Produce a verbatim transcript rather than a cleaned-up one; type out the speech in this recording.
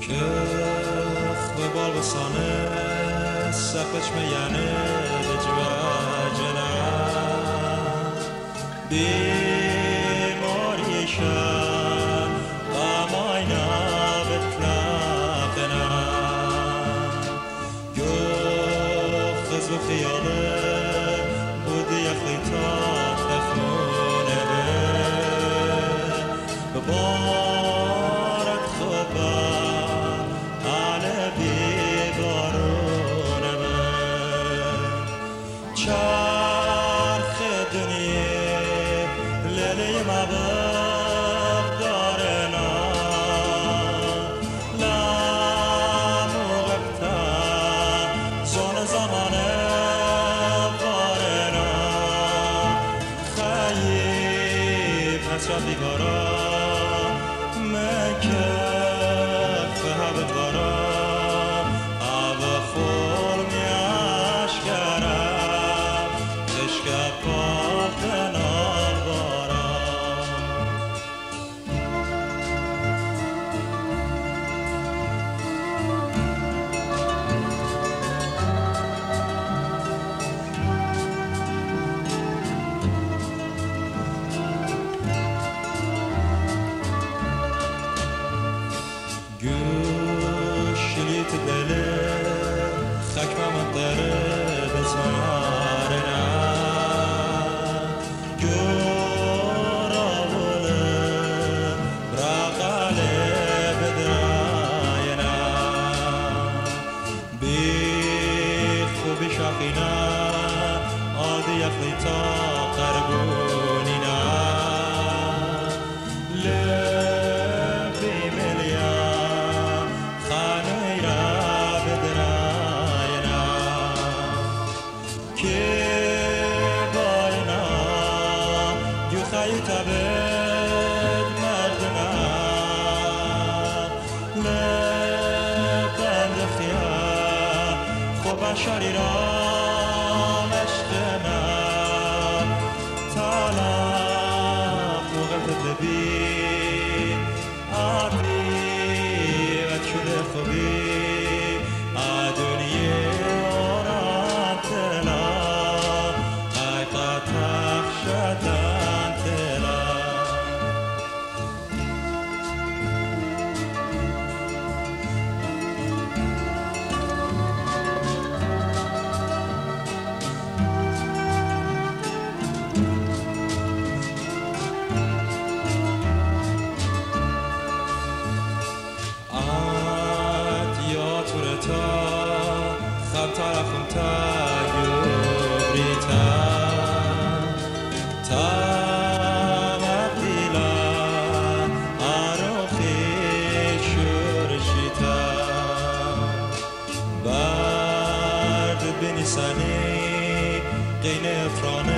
كخ بالغصانه سقش ميانه بجواجنا بماريشان قاماينا بتلاقنا يوخز وخياله بودي يخيطات تخمونه ببارك خبا على ببارونه چرخ دنیا لیلی مباب دارنا لا موقتا زون زمان بارنا خیب حسرت بیگارا مکف هب بارا هوا خور میاشگرم تشکر پافتنا گوشلیت دله خکمه منطره بزارنا گوراوله براقاله بدراینا بیخ و بیشاقینا آدی اخلیتا قربونینا تبد مردنا لبند خیام خوب شری را مشتنا تالا موقت ببین آبی و چوله خوبی آدونیه آرام تلا قایقا تخشدن طرفم تا يبريتا تا مقديلا عروخي شرشيتا برد بنيساني قين افرانه